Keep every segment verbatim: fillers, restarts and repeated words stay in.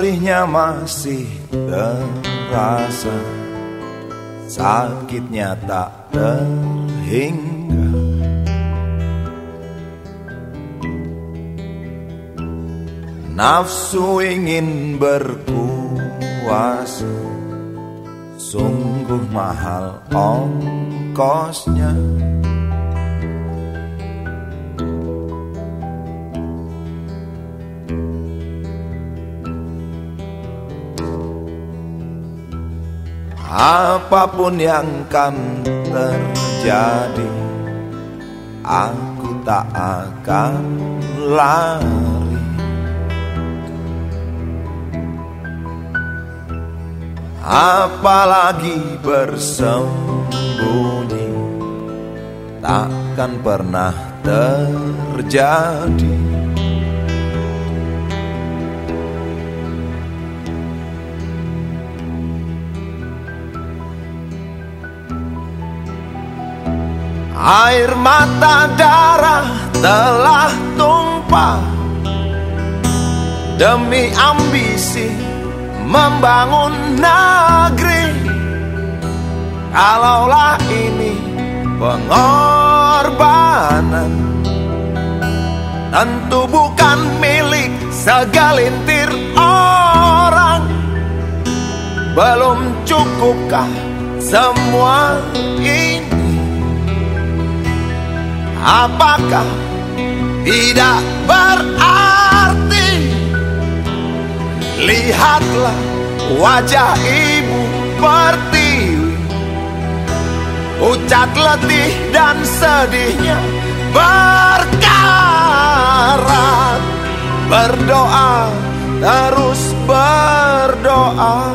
Perihnya masih terasa, sakitnya tak terhingga. Nafsu ingin berkuasa, sungguh mahal ongkosnya. Apapun yang kan terjadi, aku tak akan lari. Apalagi bersembunyi, takkan pernah terjadi. Air mata darah telah tumpah demi ambisi membangun negeri. Kalaulah ini pengorbanan, tentu bukan milik segelintir orang. Belum cukupkah semua ini? Apakah tidak berarti? Lihatlah wajah Ibu Pertiwi, pucat letih dan sedihnya berkarat. Berdoa, terus berdoa.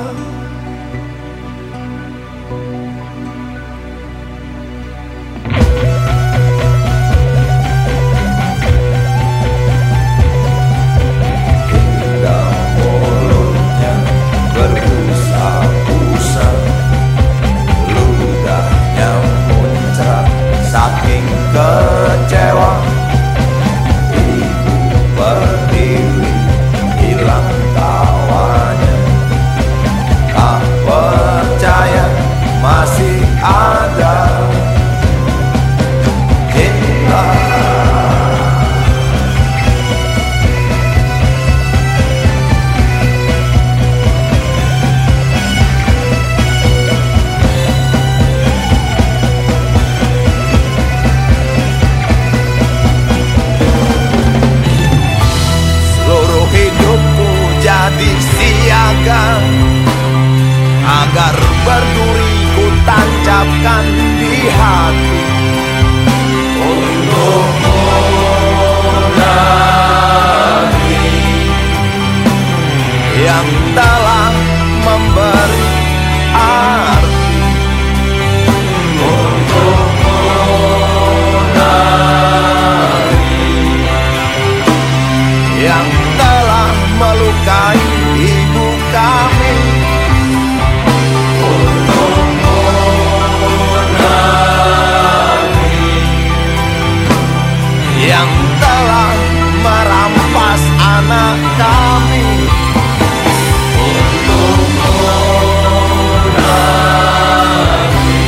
Saking kecewa, Ibu Pertiwi hilang tawanya. Tak percaya masih ada cinta. Jadi siaga agar berduri ku tancapkan di hati untukmu negeri yang telah memberi arti. Untukmu negeri yang telah melukai ibu kami. Untukmu negeri yang telah merampas anak kami. Untukmu negeri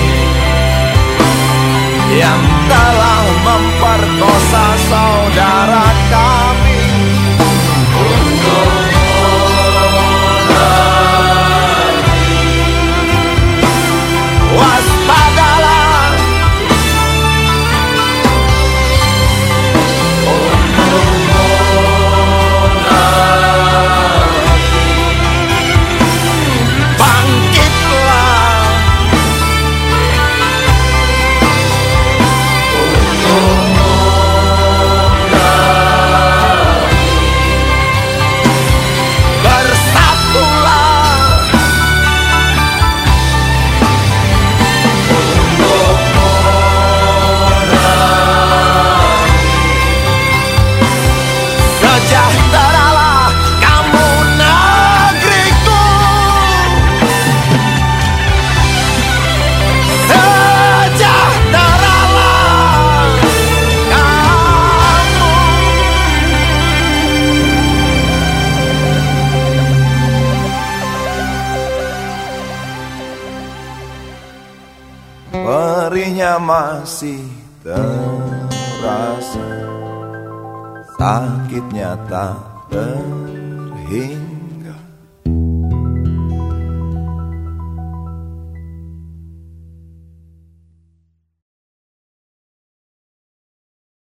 yang telah memperkosa saudara kami. Waspadalah, untukmu negeri, bangkitlah, Perihnya masih terasa, sakitnya tak terhingga.